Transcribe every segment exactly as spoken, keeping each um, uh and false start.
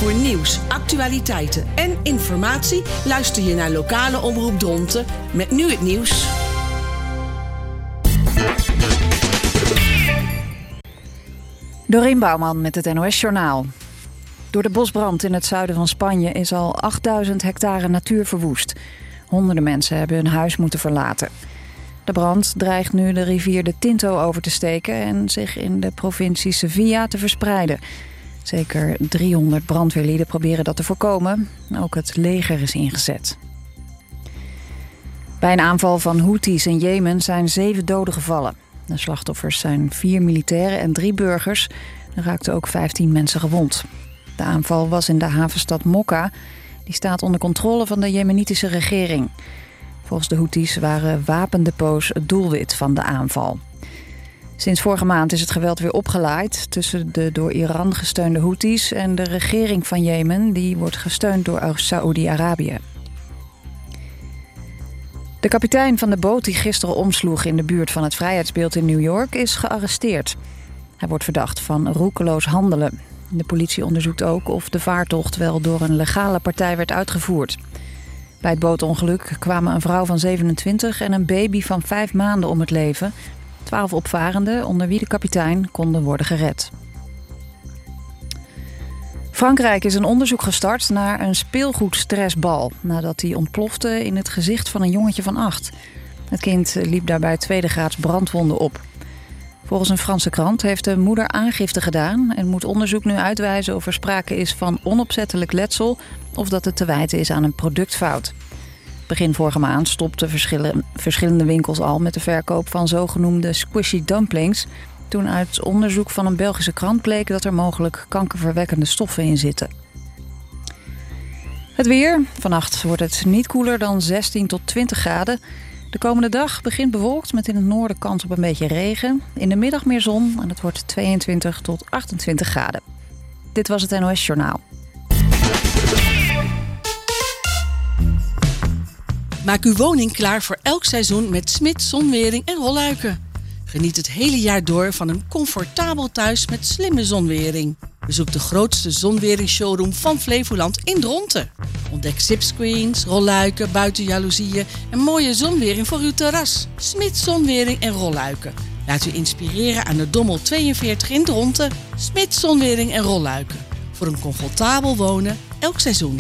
Voor nieuws, actualiteiten en informatie luister je naar lokale omroep Dronten met nu het nieuws. Dorien Bouwman met het N O S-journaal. Door de bosbrand in het zuiden van Spanje is al achtduizend hectare natuur verwoest. Honderden mensen hebben hun huis moeten verlaten. De brand dreigt nu de rivier de Tinto over te steken en zich in de provincie Sevilla te verspreiden. Zeker driehonderd brandweerlieden proberen dat te voorkomen. Ook het leger is ingezet. Bij een aanval van Houthis in Jemen zijn zeven doden gevallen. De slachtoffers zijn vier militairen en drie burgers. Er raakten ook vijftien mensen gewond. De aanval was in de havenstad Mokka. Die staat onder controle van de Jemenitische regering. Volgens de Houthis waren wapendepots het doelwit van de aanval. Sinds vorige maand is het geweld weer opgelaaid tussen de door Iran gesteunde Houthis en de regering van Jemen. Die wordt gesteund door Saoedi-Arabië. De kapitein van de boot die gisteren omsloeg in de buurt van het Vrijheidsbeeld in New York is gearresteerd. Hij wordt verdacht van roekeloos handelen. De politie onderzoekt ook of de vaartocht wel door een legale partij werd uitgevoerd. Bij het bootongeluk kwamen een vrouw van zevenentwintig en een baby van vijf maanden om het leven. Twaalf opvarenden, onder wie de kapitein, konden worden gered. Frankrijk is een onderzoek gestart naar een speelgoedstressbal nadat die ontplofte in het gezicht van een jongetje van acht. Het kind liep daarbij tweede graads brandwonden op. Volgens een Franse krant heeft de moeder aangifte gedaan en moet onderzoek nu uitwijzen of er sprake is van onopzettelijk letsel of dat het te wijten is aan een productfout. Begin vorige maand stopten verschillende winkels al met de verkoop van zogenoemde squishy dumplings, toen uit onderzoek van een Belgische krant bleek dat er mogelijk kankerverwekkende stoffen in zitten. Het weer. Vannacht wordt het niet koeler dan zestien tot twintig graden. De komende dag begint bewolkt met in het noorden kans op een beetje regen. In de middag meer zon en het wordt tweeëntwintig tot achtentwintig graden. Dit was het N O S-journaal. Maak uw woning klaar voor elk seizoen met Smits Zonwering en Rolluiken. Geniet het hele jaar door van een comfortabel thuis met slimme zonwering. Bezoek de grootste zonwering-showroom van Flevoland in Dronten. Ontdek zipscreens, rolluiken, buitenjaloezieën en mooie zonwering voor uw terras. Smits Zonwering en Rolluiken. Laat u inspireren aan de Dommel tweeënveertig in Dronten. Smits Zonwering en Rolluiken. Voor een comfortabel wonen elk seizoen.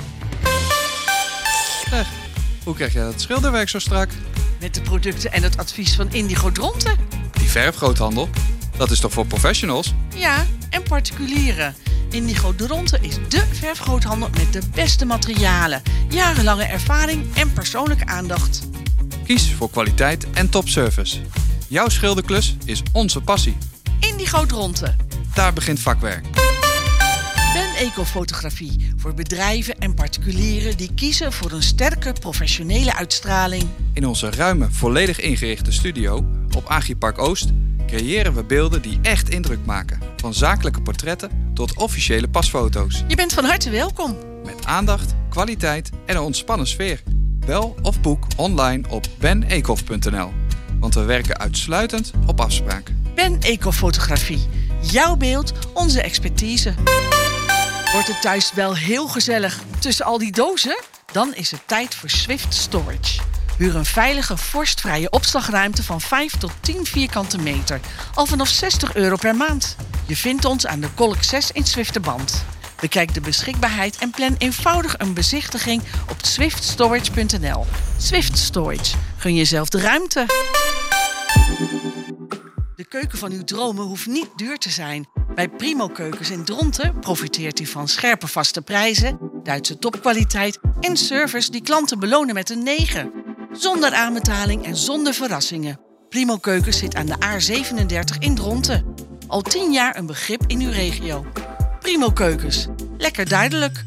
Zeg, hoe krijg jij dat schilderwerk zo strak? Met de producten en het advies van Indigo Dronten. Die verfgroothandel, dat is toch voor professionals? Ja, en particulieren. Indigo Dronten is dé verfgroothandel met de beste materialen, jarenlange ervaring en persoonlijke aandacht. Kies voor kwaliteit en topservice. Jouw schilderklus is onze passie. Indigo Dronten. Daar begint vakwerk. Ben Ecofotografie voor bedrijven en particulieren die kiezen voor een sterke professionele uitstraling. In onze ruime, volledig ingerichte studio op Agripark Oost creëren we beelden die echt indruk maken. Van zakelijke portretten tot officiële pasfoto's. Je bent van harte welkom. Met aandacht, kwaliteit en een ontspannen sfeer. Bel of boek online op ben ecof punt n l. Want we werken uitsluitend op afspraak. Ben Ecofotografie. Jouw beeld, onze expertise. Wordt het thuis wel heel gezellig tussen al die dozen? Dan is het tijd voor Swift Storage. Huur een veilige, vorstvrije opslagruimte van vijf tot tien vierkante meter. Al vanaf zestig euro per maand. Je vindt ons aan de Kolk zes in Zwifterband. Bekijk de beschikbaarheid en plan eenvoudig een bezichtiging op swift storage punt n l. Swift Storage. Gun jezelf de ruimte. De keuken van uw dromen hoeft niet duur te zijn. Bij Primo Keukens in Dronten profiteert u van scherpe vaste prijzen, Duitse topkwaliteit en service die klanten belonen met een negen. Zonder aanbetaling en zonder verrassingen. Primo Keukens zit aan de A zevenendertig in Dronten. Al tien jaar een begrip in uw regio. Primo Keukens. Lekker duidelijk.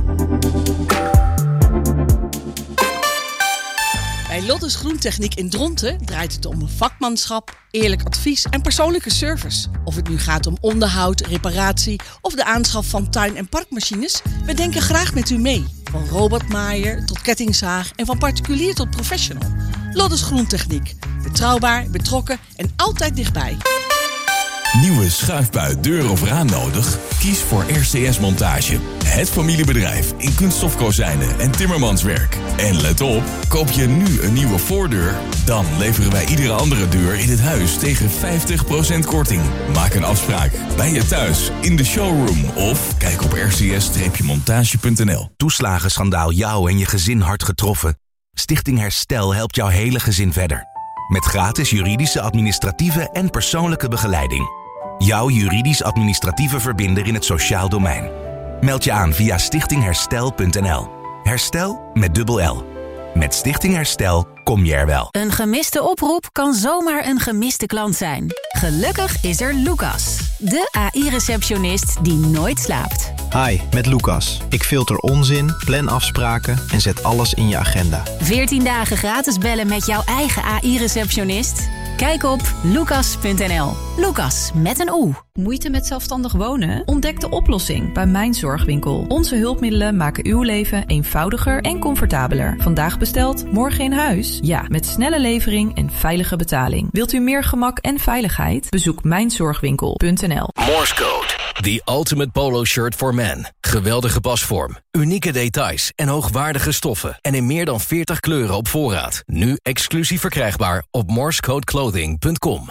Bij Lottes Groentechniek in Dronten draait het om vakmanschap, eerlijk advies en persoonlijke service. Of het nu gaat om onderhoud, reparatie of de aanschaf van tuin- en parkmachines, we denken graag met u mee. Van robotmaaier tot kettingzaag en van particulier tot professional. Lottes Groentechniek. Betrouwbaar, betrokken en altijd dichtbij. Nieuwe schuifbui, deur of raam nodig? Kies voor R C S Montage. Het familiebedrijf in kunststofkozijnen en timmermanswerk. En let op, koop je nu een nieuwe voordeur? Dan leveren wij iedere andere deur in het huis tegen vijftig procent korting. Maak een afspraak bij je thuis, in de showroom of kijk op r c s montage punt n l. Toeslagenschandaal jou en je gezin hard getroffen? Stichting Herstel helpt jouw hele gezin verder. Met gratis juridische, administratieve en persoonlijke begeleiding. Jouw juridisch-administratieve verbinder in het sociaal domein. Meld je aan via stichting herstel punt n l. Herstel met dubbel L. Met Stichting Herstel kom je er wel. Een gemiste oproep kan zomaar een gemiste klant zijn. Gelukkig is er Lucas, de A I-receptionist die nooit slaapt. Hi, met Lucas. Ik filter onzin, plan afspraken en zet alles in je agenda. veertien dagen gratis bellen met jouw eigen A I-receptionist? Kijk op lucas punt n l. Lucas met een O. Moeite met zelfstandig wonen? Ontdek de oplossing bij Mijn Zorgwinkel. Onze hulpmiddelen maken uw leven eenvoudiger en comfortabeler. Vandaag besteld, morgen in huis? Ja, met snelle levering en veilige betaling. Wilt u meer gemak en veiligheid? Bezoek mijn zorgwinkel punt n l. Morse Code. The ultimate polo shirt for men. Geweldige pasvorm, unieke details en hoogwaardige stoffen. En in meer dan veertig kleuren op voorraad. Nu exclusief verkrijgbaar op morsecode clothing punt com.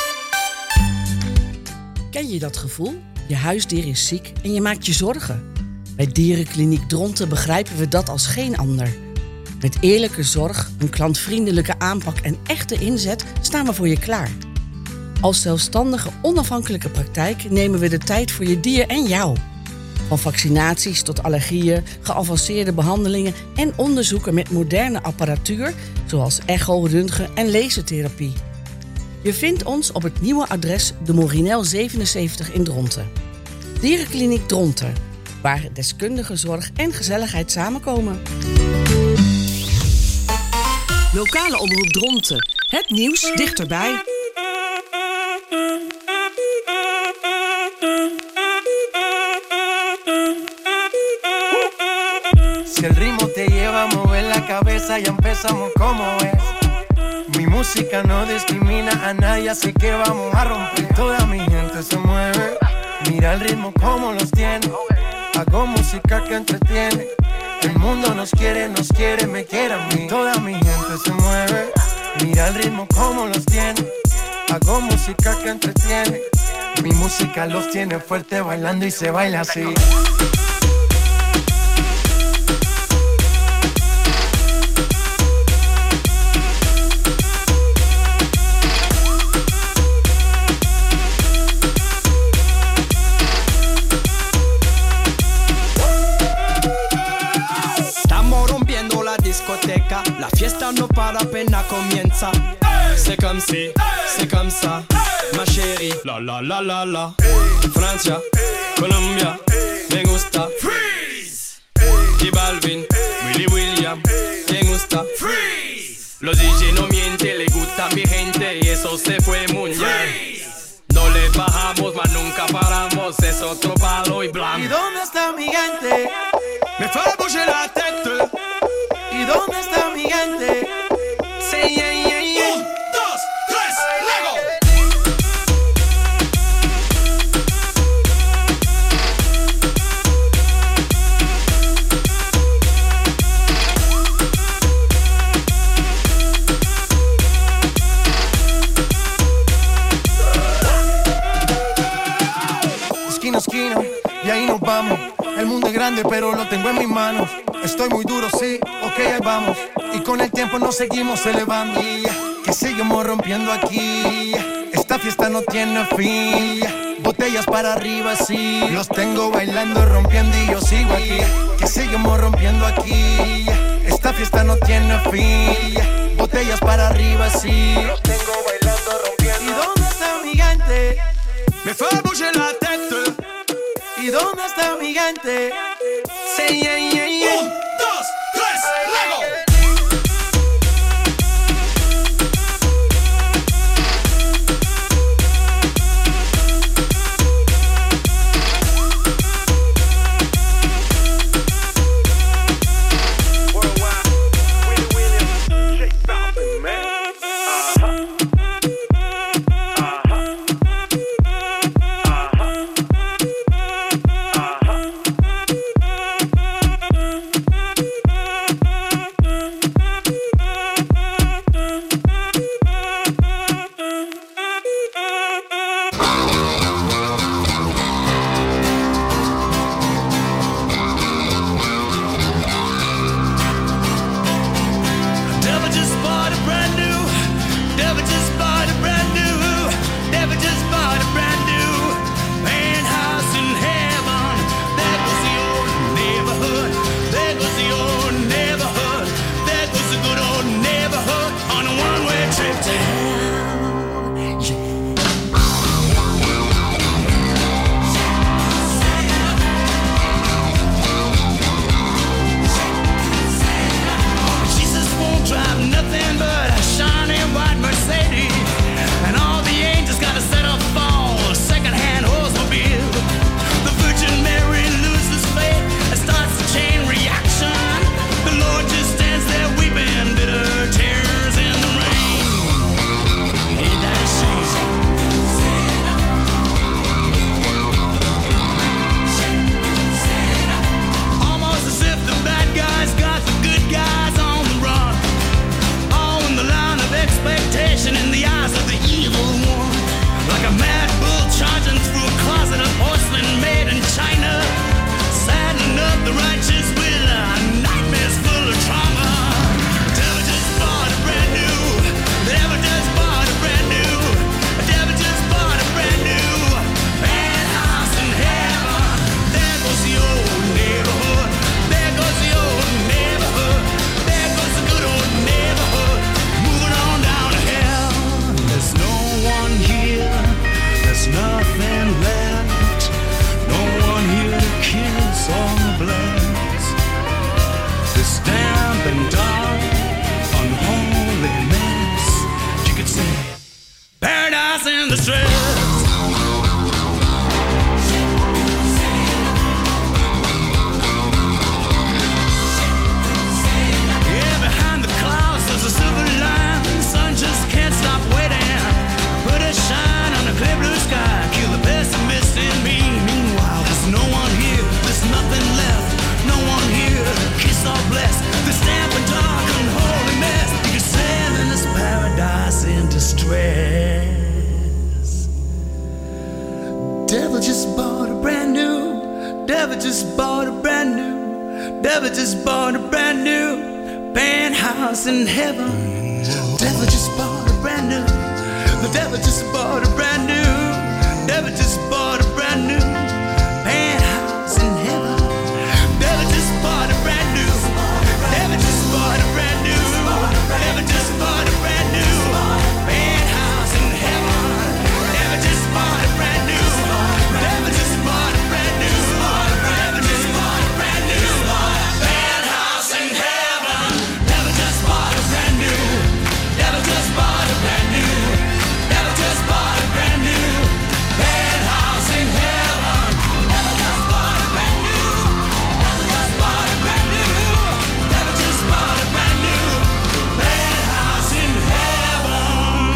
Ken je dat gevoel? Je huisdier is ziek en je maakt je zorgen. Bij Dierenkliniek Dronten begrijpen we dat als geen ander. Met eerlijke zorg, een klantvriendelijke aanpak en echte inzet staan we voor je klaar. Als zelfstandige, onafhankelijke praktijk nemen we de tijd voor je dier en jou. Van vaccinaties tot allergieën, geavanceerde behandelingen en onderzoeken met moderne apparatuur zoals echo, röntgen en lasertherapie. Je vindt ons op het nieuwe adres de Morinel zevenenzeventig in Dronten. Dierenkliniek Dronten, waar deskundige zorg en gezelligheid samenkomen. Lokale omroep Dronten. Het nieuws dichterbij. Si el ritmo te lleva a mover la cabeza, ya empezamos como es. Mi música no discrimina a nadie, así que vamos a romper. Toda mi gente se mueve, mira el ritmo como los tiene. Hago música que entretiene. El mundo nos quiere, nos quiere, me quiere a mí. Toda mi gente se mueve, mira el ritmo como los tiene. Hago música que entretiene. Mi música los tiene fuerte bailando y se baila así. La fiesta no para, apenas comienza. C'est comme si, c'est comme ça, ma chérie. La la la la la. Francia, Colombia, me gusta. Freeze. Y Balvin, Willy William, me gusta. Freeze. Los D J no mienten, le gusta mi gente y eso se fue muy bien. No le bajamos, mas nunca paramos, es otro palo y blanco. ¿Y dónde está mi gente? Me fait bouger la tête. ¿Y dónde está mi gente? Sí, yeah, yeah, yeah. Un, dos, tres, luego. Esquina a esquina, y ahí nos vamos. El mundo es grande, pero lo tengo en mis manos. Estoy muy duro, sí, ok, ahí vamos. Y con el tiempo nos seguimos elevando. Que seguimos rompiendo aquí. Esta fiesta no tiene fin. Botellas para arriba, sí. Los tengo bailando, rompiendo y yo sigo aquí. Que seguimos rompiendo aquí. Esta fiesta no tiene fin. Botellas para arriba, sí. Los tengo bailando, rompiendo. ¿Y dónde está mi gente? Me fait bouger la tête. ¿Y dónde está mi gente? Sí, yeah, yeah, yeah. Un, dos, tres, luego. Devil just bought a brand new, devil just bought a brand new penthouse in heaven. Devil just bought a brand new, the devil just bought a brand new, devil just bought a brand new penthouse in heaven. Devil just bought a brand new, devil just bought a brand new, devil just bought a brand new penthouse in heaven. Devil just bought a brand new, devil just bought a brand new, devil just bought a brand new penthouse in heaven. Devil just bought a brand new, devil just bought a brand new, devil just bought a brand new penthouse in heaven. Devil just bought a brand new, devil just bought a brand new, devil just bought a brand new penthouse in heaven.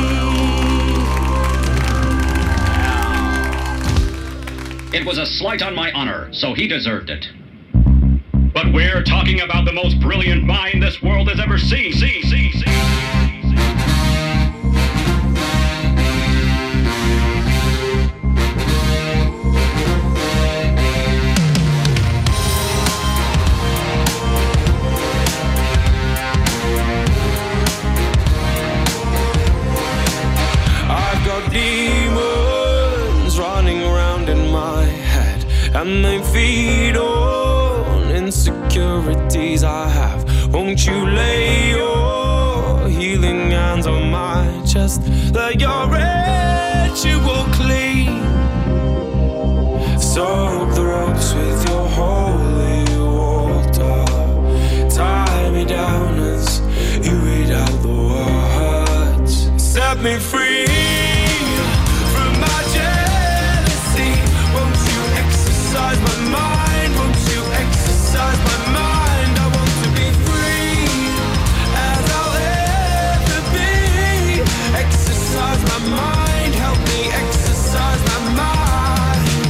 It was a slight on my honor, so he deserved it. But we're talking about the most brilliant mind this world has ever seen. See, see, see. I've got demons running around in my head, and they feed on insecurities I have. Won't you lay your healing hands on my chest? Let your ritual clean. Soak the ropes with your holy water. Tie me down as you read out the words. Set me free from my jealousy. Won't you exercise my mind? Won't you exercise my mind? I want to be free as I'll ever be. Exercise my mind, help me exercise my mind.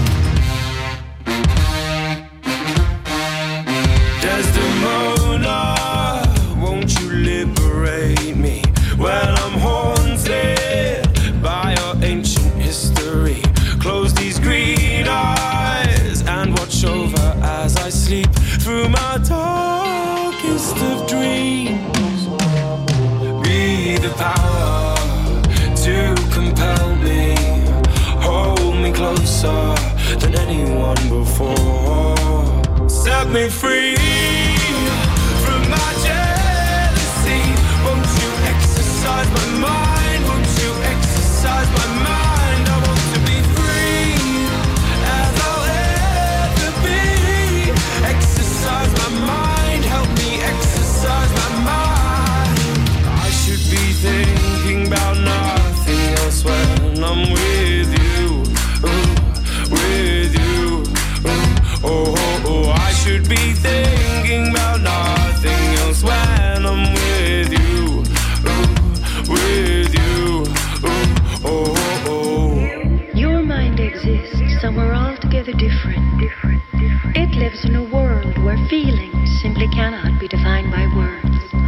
Desdemona, won't you liberate me when I'm haunted by your ancient history? Close these green eyes and watch over as I sleep through my darkest of dreams. Be the power to compel me. Hold me closer than anyone before. Set me free from my jealousy. Won't you exercise my mind? Won't you exercise my mind? I want to be free as I'll ever be. Exercise my mind, help me exercise my mind. I should be thinking about nothing else when I'm with you, ooh, with you, ooh, oh, oh, oh. I should be thinking about nothing else when I'm with you, ooh, with you, ooh, oh, oh, oh. Your mind exists somewhere altogether different. It lives in a world where feelings simply cannot be defined by words.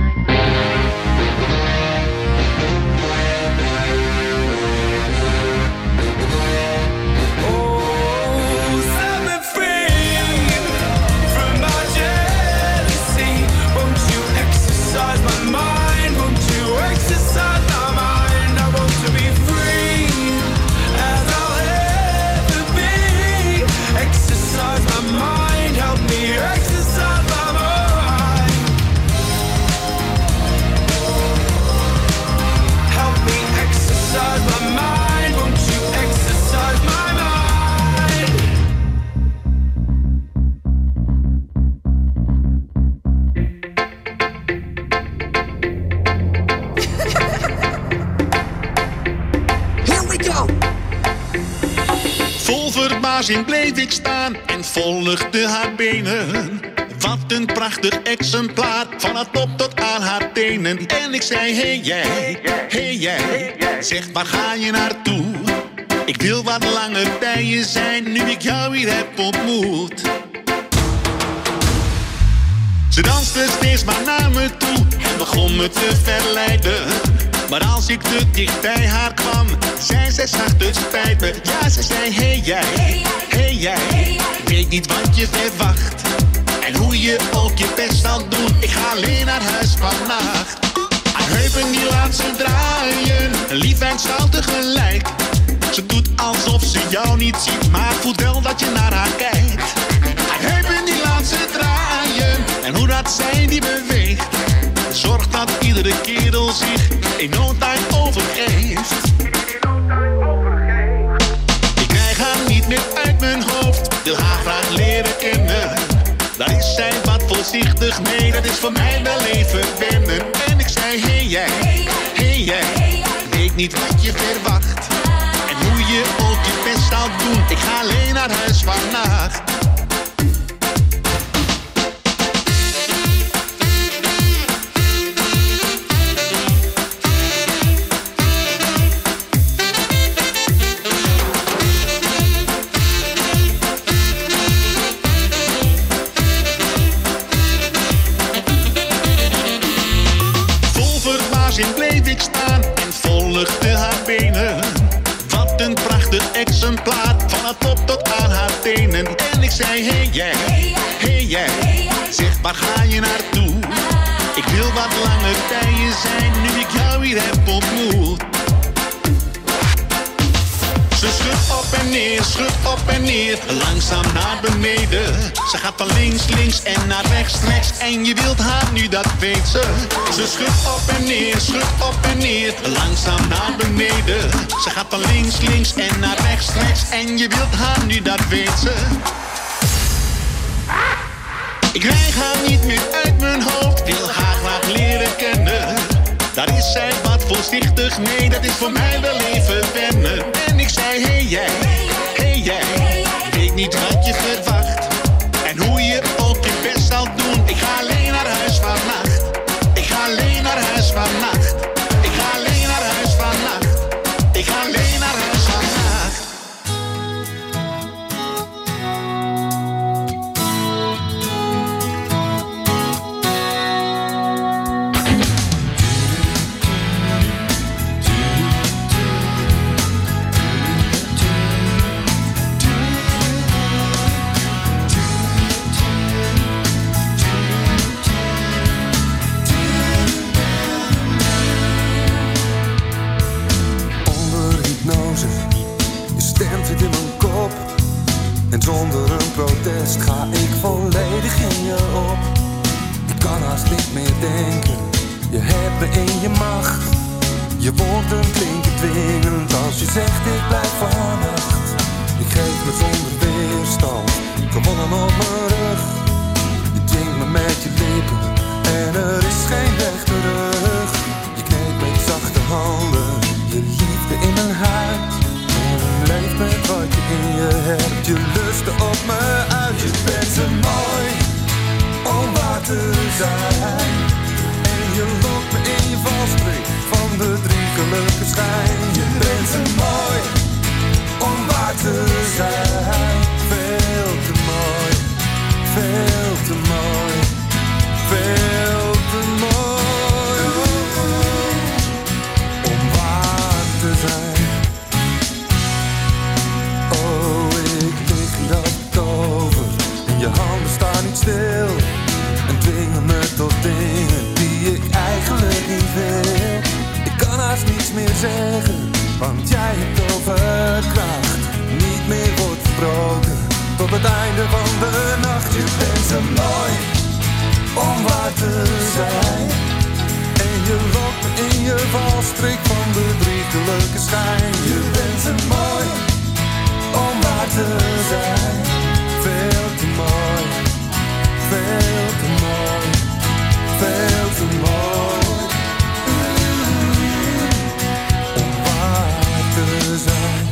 Oh, set me free from my jealousy. Won't you exercise my mind? Won't you exercise my mind? I want to be free as I'll ever be. Exercise my mind, help me exercise my mind. Help me exercise my mind. Won't you exercise my mind? Here we go! Vol verbazing bleef ik staan en volgde haar benen. Wat een prachtig exemplaar, van haar top tot aan haar tenen. En ik zei, hey jij, hey jij, zeg waar ga je naartoe? Ik wil wat langer bij je zijn, nu ik jou weer heb ontmoet. Ze danste steeds maar naar me toe en begon me te verleiden. Maar als ik te dicht bij haar kwam, zei zij zacht, het spijt me. Ja, ze zei, hey jij, hey jij, weet niet wat je verwacht en hoe je ook je best zal doen. Ik ga alleen naar huis vannacht. Haar heupen die laat ze draaien, lief en zaal tegelijk. Ze doet alsof ze jou niet ziet, maar voelt wel dat je naar haar kijkt. Haar heupen die laat ze draaien en hoe dat zij die beweegt, zorgt dat iedere kerel zich in no time overgeeft. Ik krijg haar niet meer uit mijn hoofd, wil haar graag leren kennen. Daar is zij wat voorzichtig mee, dat is voor mij wel even wennen. En ik zei, hey jij, hey jij, weet niet wat je verwacht en hoe je ook je best zal doen. Ik ga alleen naar huis vannacht. Bleef ik staan en volgde haar benen. Wat een prachtig exemplaar, van haar top tot aan haar tenen. En ik zei, hey jij, hey jij, zeg waar ga je naartoe? Ik wil wat langer bij je zijn, nu ik jou hier heb ontmoet. Ze schudt op en neer, schudt op en neer, langzaam naar beneden. Ze gaat van links, links en naar rechts, rechts. En je wilt haar nu, dat weet ze. Ze schudt op en neer, schudt op en neer, langzaam naar beneden. Ze gaat van links, links en naar rechts, rechts. En je wilt haar nu, dat weet ze. Ik krijg haar niet meer uit mijn hoofd, wil haar graag leren kennen. Daar is zij wat voorzichtig mee, dat is voor mij wel even wennen. En ik zei, hey jij, hey jij, weet niet wat je verwacht en hoe je ook je best zal doen. Ik ga alleen naar huis vannacht. Ik ga alleen naar huis vannacht. Ik ga alleen naar huis vannacht. Ik ga alleen naar huis vannacht. En zonder een protest ga ik volledig in je op. Ik kan haast niet meer denken, je hebt me in je macht. Je woorden klinken dwingend als je zegt ik blijf vannacht. Ik geef me zonder weerstand, gewonnen op mijn rug. Je dwingt me met je lippen en er is geen weg terug. Je kneedt met zachte handen, je liefde in mijn huid. Leef met wat je in je hebt, je lusten op me uit. Je bent zo mooi om waar te zijn. En je lokt me in je valstrik van de driegelijke schijn. Je bent zo mooi om waar te zijn. Veel te mooi, veel te mooi, veel te mooi om waar te zijn. Je handen staan niet stil en dwingen me tot dingen die ik eigenlijk niet wil. Ik kan haast niets meer zeggen, want jij hebt overkracht. Niet meer wordt verbroken tot het einde van de nacht. Je bent zo mooi om waar te zijn. En je lokt me in je valstrik van de driegelijke schijn. Je bent zo mooi om waar te zijn. Veel te mooi, veel te mooi, veel te mooi om waar te zijn.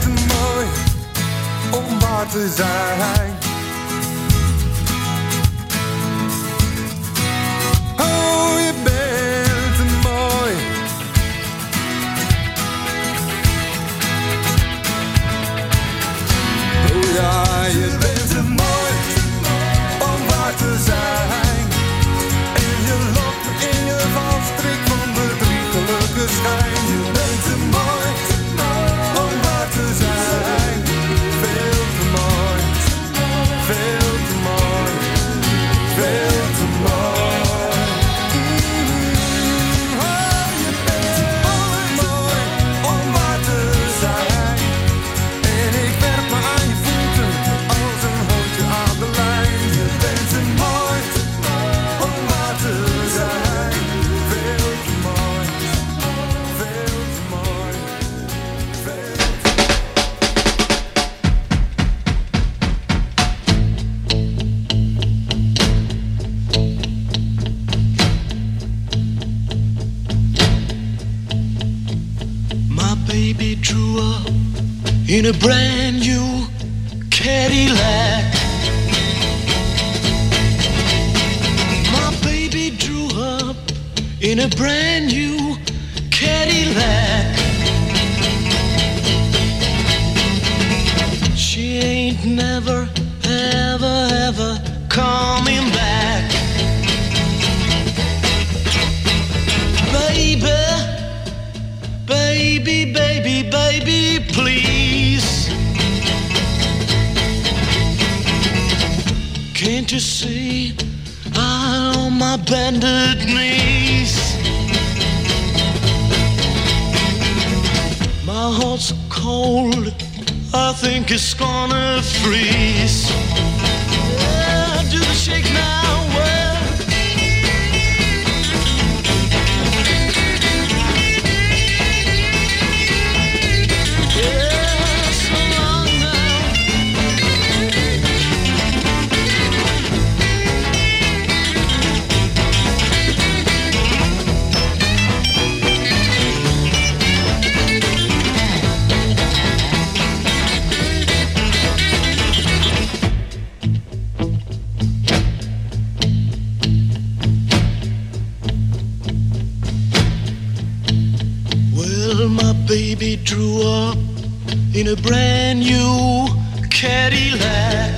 te zijn. baby drew up in a brand new Cadillac. My baby drew up in a brand new Cadillac. She ain't never, ever, ever coming back. Baby, baby, baby, baby, please. Can't you see I'm on my bended knees? My heart's cold, I think it's gonna freeze. Yeah, do the shake now, well. Yeah, so long now. My baby drew up in a brand new Cadillac.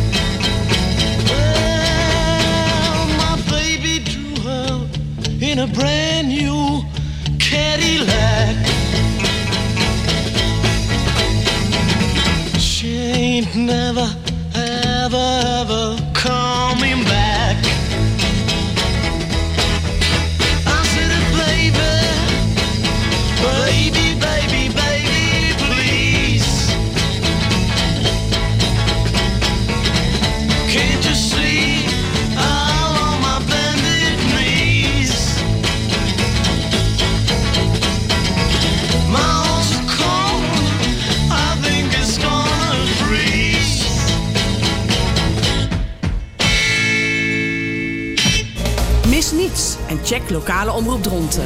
Well, my baby drew up in a brand new Cadillac. She ain't never, ever, ever coming back. I said, baby, baby, baby, baby, please. Can't you see I'm on my bended knees? My heart's cold, I think it's gonna freeze. Mis niets en check lokale omroep Dronten.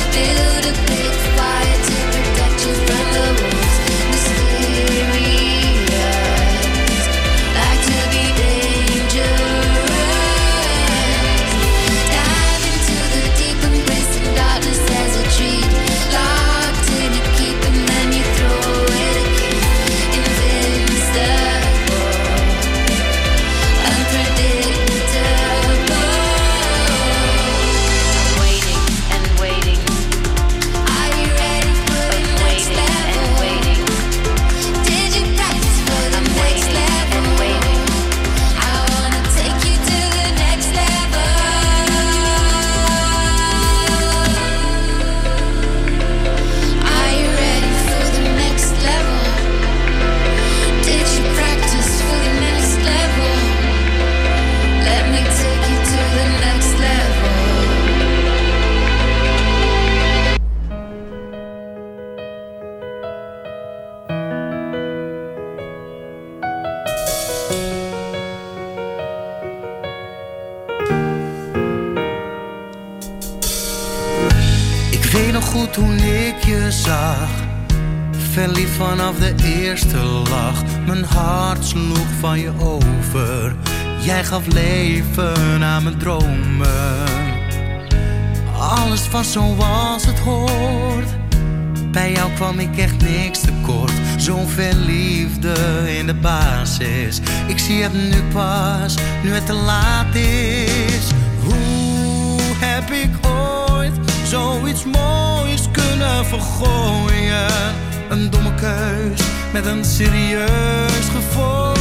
Build a big fire to protect you from the wolves. Mysterious. goed toen ik je zag. Verliefd vanaf de eerste lach. Mijn hart sloeg van je over. Jij gaf leven aan mijn dromen. Alles was zoals het hoort. Bij jou kwam ik echt niks tekort. Zoveel liefde in de basis. Ik zie het nu pas, nu het te laat is. Hoe heb ik ooit zoiets moois kunnen vergooien? Een domme keus met een serieus gevolg.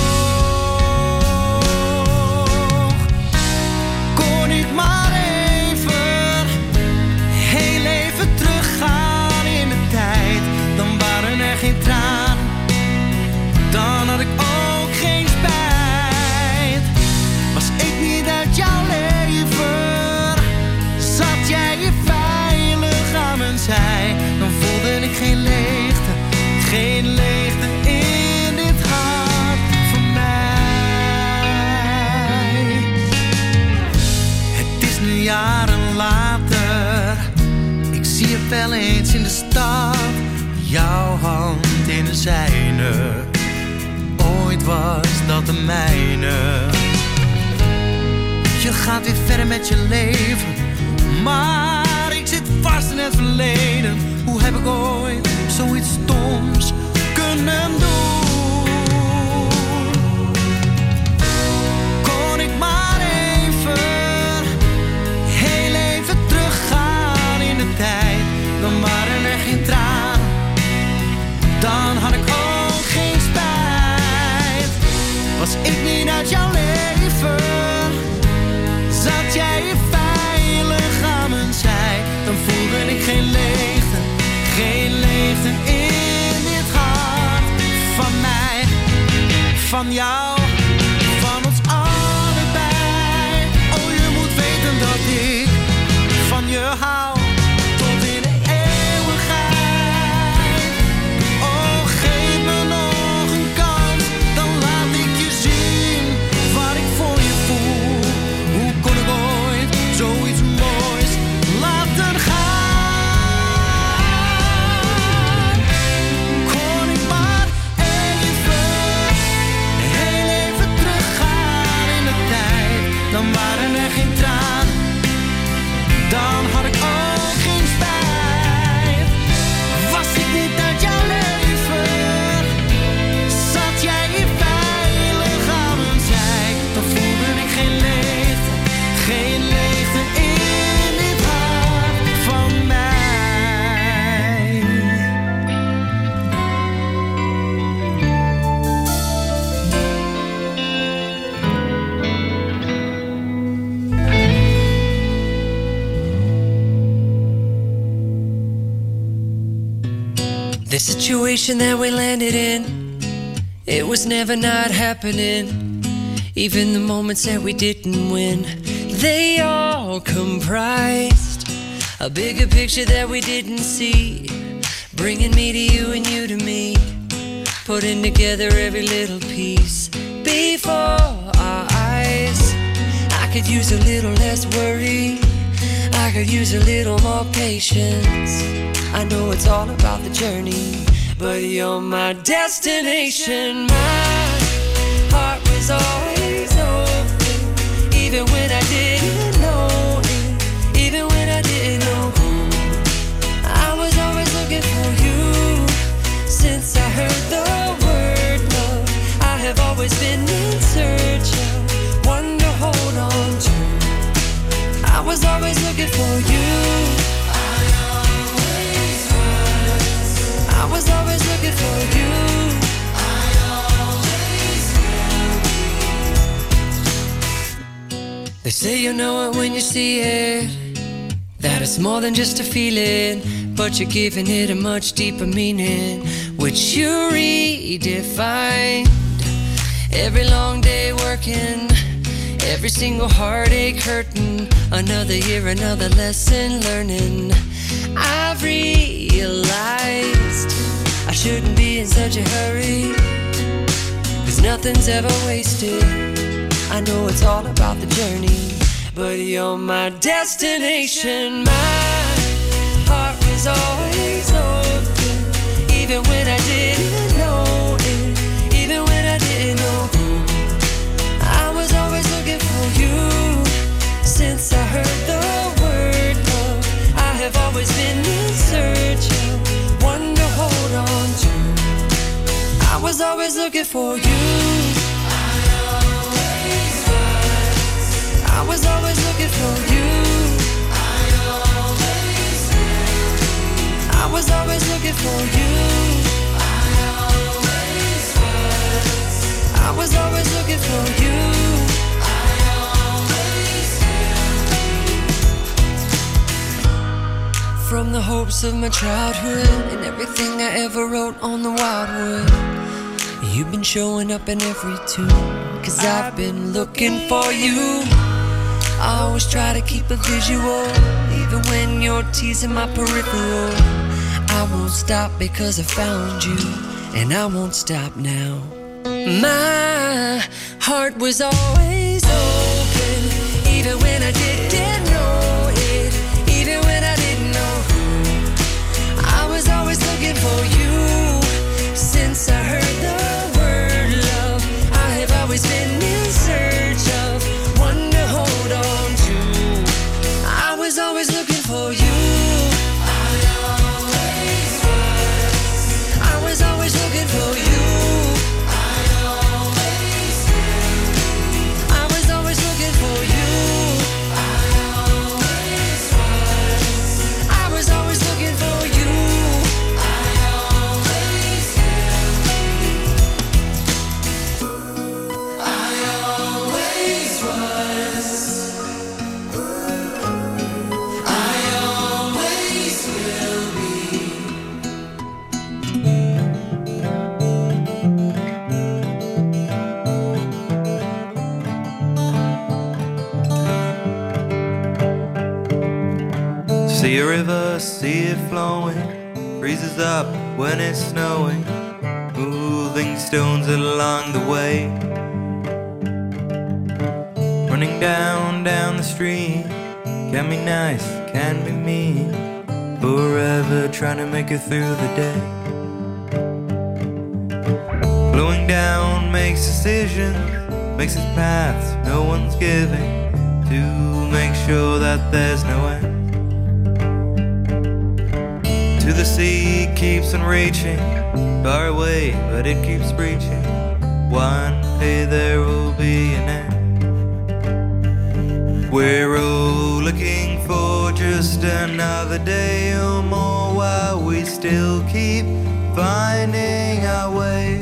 Kon ik maar even, heel even teruggaan in de tijd. Dan waren er geen tranen, dan had ik ook geen spijt. Was ik niet uit jouw leven, zat jij je veilig aan mijn zij. Dan voelde ik geen leegte, geen leegte in dit hart van mij. Het is nu jaren later, ik zie je wel eens in de stad. Jouw hand in de zijne, ooit was dat de mijne. Je gaat weer verder met je leven, maar ik zit vast in het verleden. Hoe heb ik ooit zoiets stoms kunnen doen? Kon ik maar even, heel even teruggaan in de tijd. Dan waren er geen tranen, dan had ik ook geen spijt. Was ik niet uit jouw leven, zat jij je veilig aan mijn zij. Dan voelde ik geen leegte, geen leegte in dit hart van mij, van jou, van ons allebei. Oh, je moet weten dat ik van je hou tot in de eeuwigheid. Oh, geef me nog een kans, dan laat ik je zien wat ik voor je voel. Hoe kon ik ooit zoiets moois laten gaan? Dan waren er geen tranen, dan had ik ook geen spijt. Was ik niet uit jouw leven, zat jij hier veilig aan mijn zij. Dan voelde ik geen leegte, geen leegte in dit hart van mij. The situation that we landed in, it was never not happening. Even the moments that we didn't win, they all comprised a bigger picture that we didn't see, bringing me to you and you to me, putting together every little piece before our eyes. I could use a little less worry, I could use a little more patience. I know it's all about the journey, but you're my destination. My heart was always open, even when I didn't know it, even when I didn't know who. I was always looking for you, since I heard the word love. I have always been in search of one to hold on to. I was always looking for you, I was always looking for you. I always will be. They say you know it when you see it, that it's more than just a feeling, but you're giving it a much deeper meaning, which you redefined. Every long day working, every single heartache hurting, another year, another lesson learning. I've realized I shouldn't be in such a hurry, 'cause nothing's ever wasted. I know it's all about the journey, but you're my destination. My heart was was always open, even when I didn't know it, even when I didn't know who. I was always looking for you. Since I heard the word love, I have always been in search of one to hold on to. I was always looking for you. I was always looking for you. I was always looking for you. I was always looking for you. From the hopes of my childhood and everything I ever wrote on the wildwood, you've been showing up in every tune, cause I've been looking for you. I always try to keep a visual, even when you're teasing my peripheral. I won't stop because I found you, and I won't stop now. My heart was always open, even when I didn't know it, even when I didn't know who. I was always looking for you. Since I heard the word love, I have always been in search of one to hold on to. I was always looking for you. I was always looking for you. I was always looking for you. I was always looking for you. I always was. I always will be. See a river, see it flowing, freezes up when it's snowing, moving stones along the way. Running down, down the stream, can be nice, can be mean, forever trying to make it through the day. Flowing down makes decisions, makes its paths no one's giving, to make sure that there's no end. To the sea keeps on reaching, far away, but it keeps reaching. One day there will be an end. We're all looking for just another day or more, while we still keep finding our way.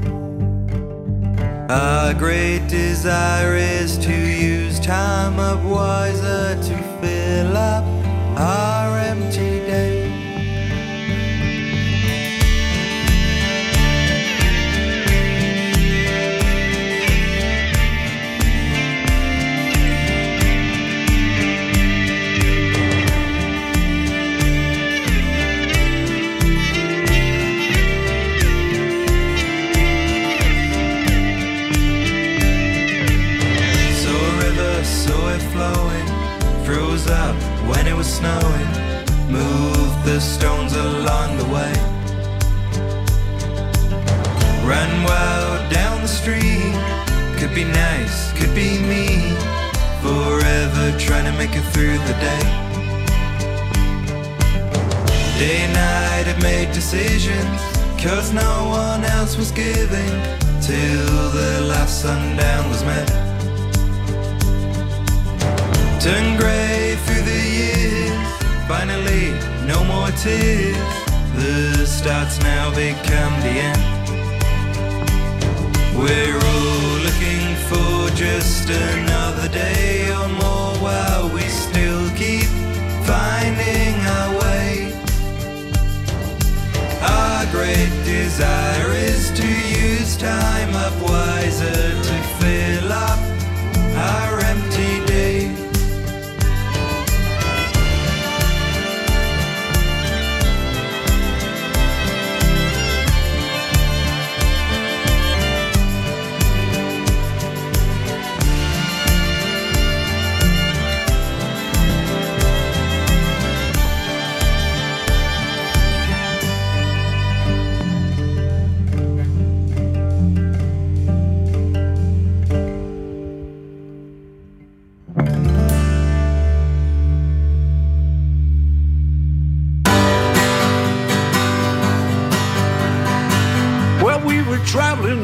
Our great desire is to use time up wiser, to fill up our empty day. Froze up when it was snowing, moved the stones along the way. Run wild down the street, could be nice, could be mean, forever trying to make it through the day. Day and night I made decisions, cause no one else was giving, till the last sundown was met. Turn grey through the years, finally no more tears, the starts now become the end. We're all looking for just another day or more, while we still keep finding our way. Our great desire is to use time up wiser, to fill up our empty day.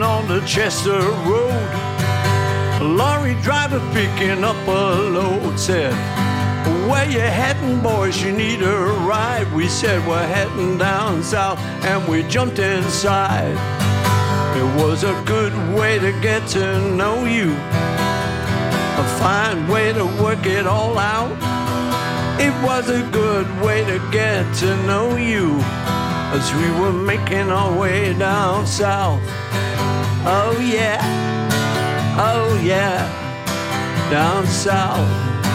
on the Chester Road. A lorry driver picking up a load said, "Where you heading, boys? You need a ride." We said, "We're heading down south," and we jumped inside. It was a good way to get to know you, a fine way to work it all out. It was a good way to get to know you as we were making our way down south. Oh yeah, oh yeah, down south.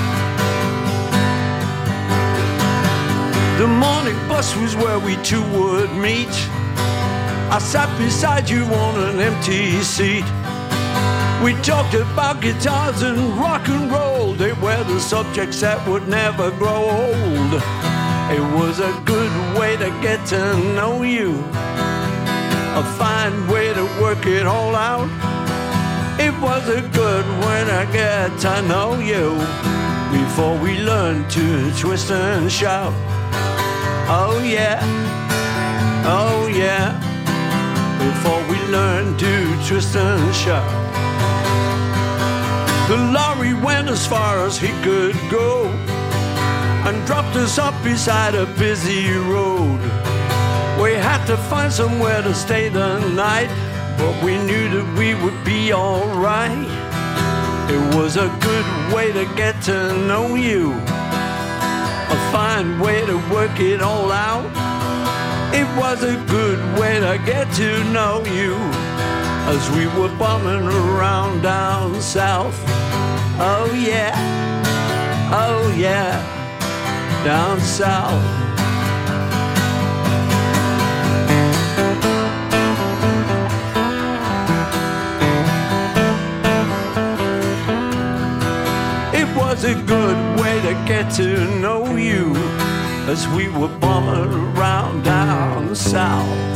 The morning bus was where we two would meet. I sat beside you on an empty seat. We talked about guitars and rock and roll. They were the subjects that would never grow old. It was a good way to get to know you, a fine way to work it all out. It was a good way to get to know you before we learned to twist and shout. Oh yeah, oh yeah, before we learned to twist and shout. The lorry went as far as he could go and dropped us up beside a busy road. We had to find somewhere to stay the night, but we knew that we would be alright. It was a good way to get to know you, a fine way to work it all out. It was a good way to get to know you as we were bumming around down south. Oh yeah, oh yeah, down south. It was a good way to get to know you as we were bumming around down south.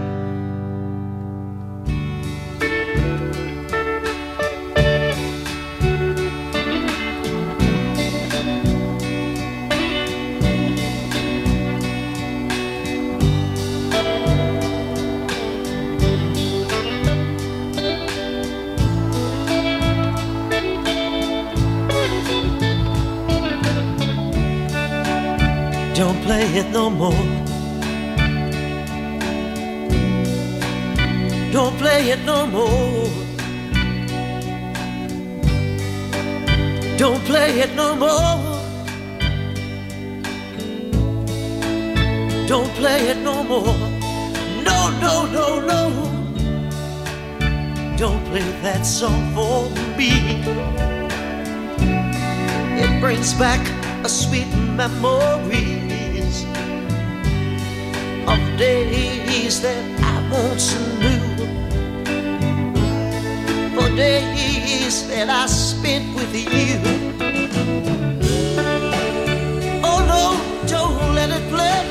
Don't play it no more. Don't play it no more. Don't play it no more. Don't play it no more. No, no, no, no. Don't play that song for me. It brings back a sweet memories of days that I once knew, for days that I spent with you. Oh no, don't let it play.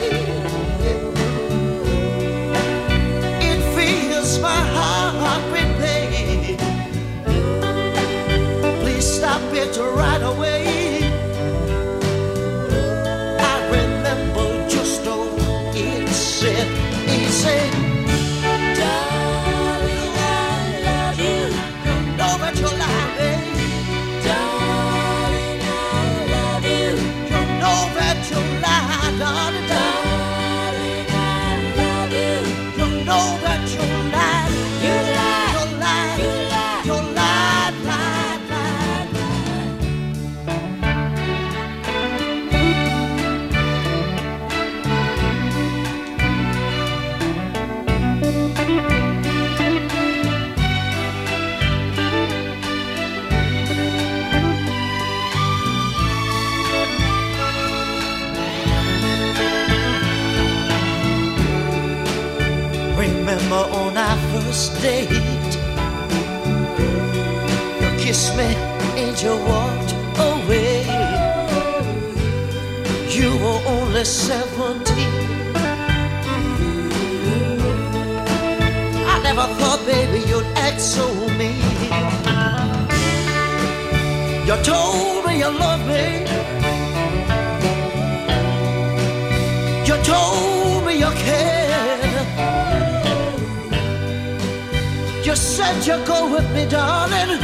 It fills my heart with pain. Please stop it right away. He said, "Darling, I love you. You know that you're lying, babe. Darling, I love you. You know that you're lying, darling. Darling, I love you. You know that you're lying. You lie, you're lying, you lie, you're lying, lying, lying, Remember on our first date, you kissed me and you walked away. You were only seventeen. I never thought, baby, you'd act so mean. You told me you loved me. You told me you cared. You said you'd go with me, darling,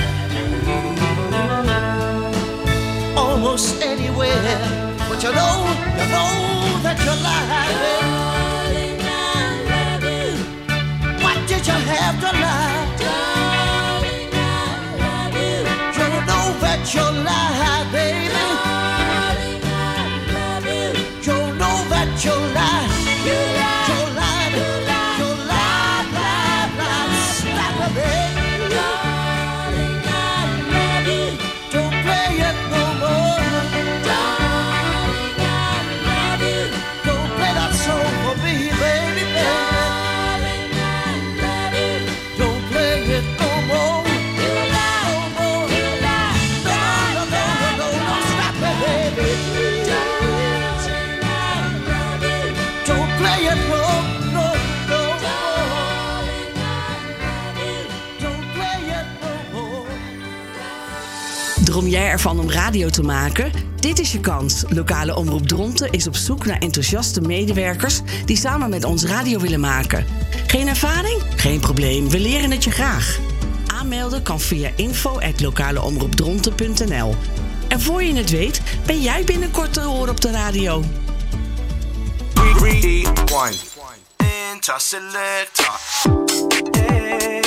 almost anywhere. But you know, you know that you're lying, baby. Darling, I love you. What did you have to lie? Darling, I love you. You know that you're lying, baby. Darling, I love you. You know that you're lying. You lie, you're lying, you lie, you lie, lie, lie. Stop it, baby. Darling, I love you. Don't play it no more. Darling, I love you. Don't play that song for me, baby, baby. Darling, I love you. Don't play it no more. You lie, no more. You lie. No, no, no, no, no, no. Stop it, baby. Darling, I love you. Don't play it no, no, no. Darling, I love you. Don't play it no more. Droom jij ervan om radio te maken? Dit is je kans. Lokale Omroep Dronten is op zoek naar enthousiaste medewerkers die samen met ons radio willen maken. Geen ervaring? Geen probleem, we leren het je graag. Aanmelden kan via info at lokaleomroepdronten punt n l. En voor je het weet, ben jij binnenkort te horen op de radio. Rewind. Interselector. Hey.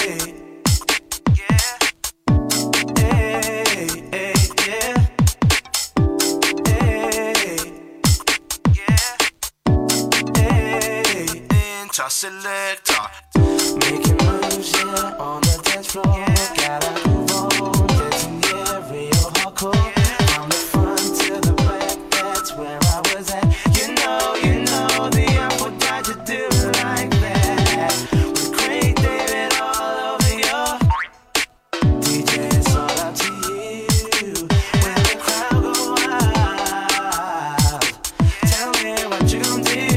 Selector, making moves, yeah, on the dance floor. Gotta move on, dancing, yeah, real hardcore. From the front to the back, that's where I was at. You know, you know, the apple died to do it like that. With Craig David all over you. D J, it's all up to you. When the crowd go wild, tell me what you gon' do.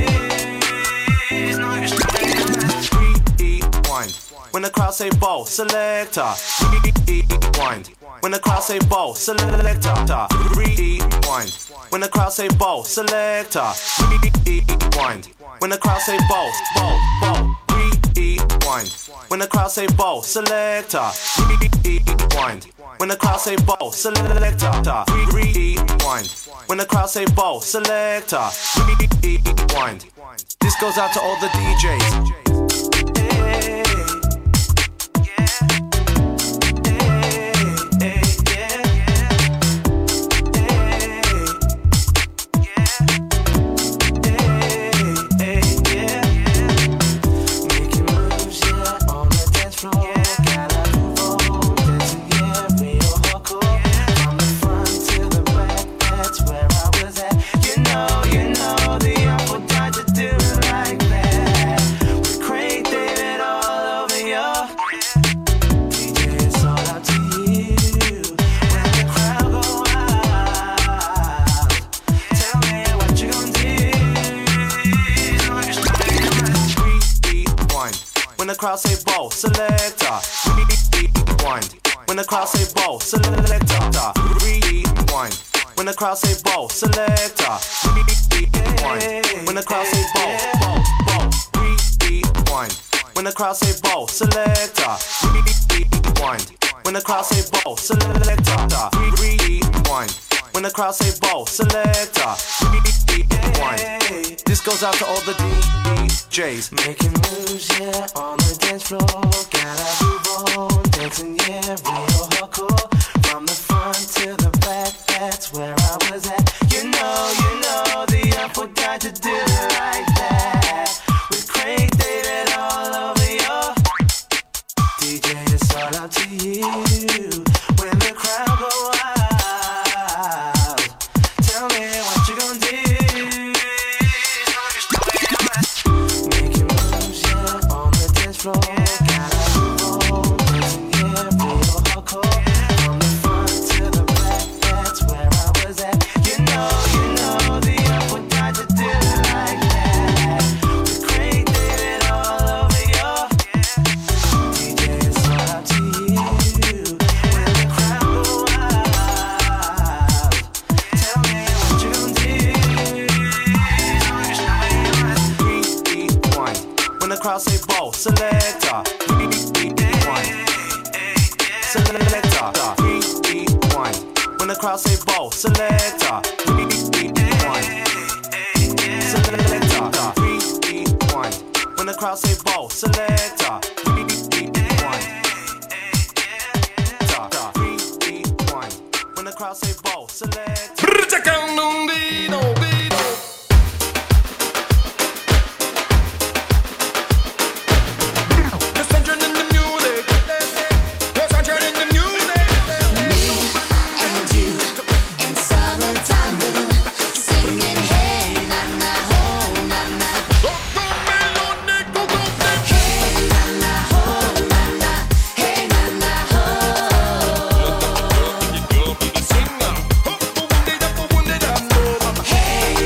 When the crowd say ball, selector. Rewind. When the crowd say ball, selector. Rewind. When the crowd say ball, selector. Rewind. When the crowd say ball, ball, ball. Rewind. When the crowd say ball, selector. Rewind. When the crowd say ball, selector. Rewind. When the crowd say ball, selector. Rewind. This goes out to all the D Js. Hey. When the crowd say ball, selector. Rewind. When the crowd say ball, selector. Rewind. When the crowd say ball, selector. Rewind. When the crowd say ball, ball, ball. Rewind. When the crowd say ball, selector. Rewind. When the crowd say ball, selector. Rewind. When the crowd say ball, selector. Rewind. This goes out to all the D Js. Making moves, yeah, on the dance floor. Gotta move on, dancing, yeah, real hardcore. From the front to the back, that's where I was at. You know, you know, the apple died to do it like that. With Craig David all over you. D J, it's all up to you. When the crowd go wild, tell me what you gonna do. Making moves, yeah, on the dance floor. Gotta move on, dancing, yeah, real hardcore. From the front to the back, that's where I was at. You know, you know, the apple died to do it like that. With Craig David all over you. D J, it's all up to you. When the crowd go wild, tell me what you gonna do. Rewind. When the crowd say ball, selector. Rewind. crowd say ball, selector. Rewind. Selector. Rewind. When the crowd say ball, selector. Rewind. Rewind. When the crowd say ball, selector. Hey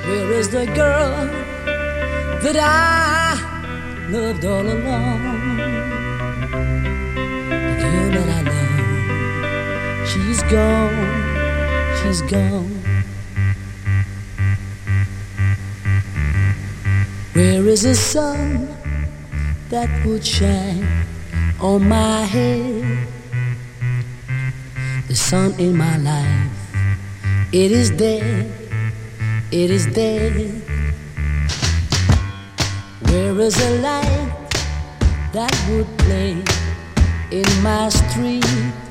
Where is the girl that I loved all along? The girl that I love, she's gone, she's gone. Where is the sun that would shine on my head? The sun in my life, it is dead, it is dead. Where is a light that would play in my street?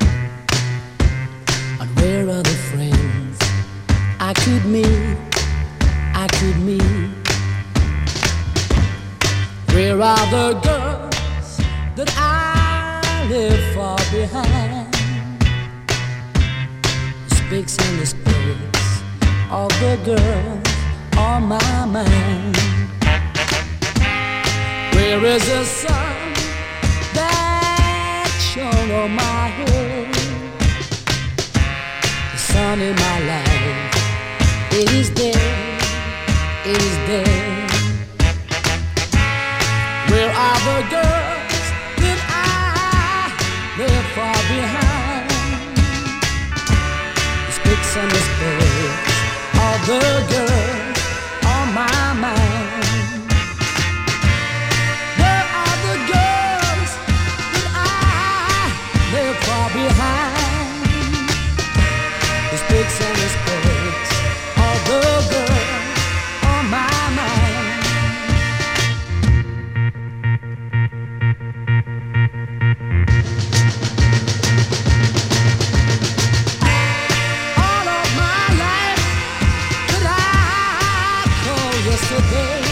And where are the friends I could meet, I could meet? Where are the girls that I left far behind? The specs and the specs of the girls on my mind. Where is the sun that shone on my head? The sun in my life, it is dead, it is dead. Where are the girls that I left far behind? The specs and the specs of the girls on my mind. Where are the girls that I left far behind? The specs and the specs of the girls on my mind. All of my life that I call yesterday,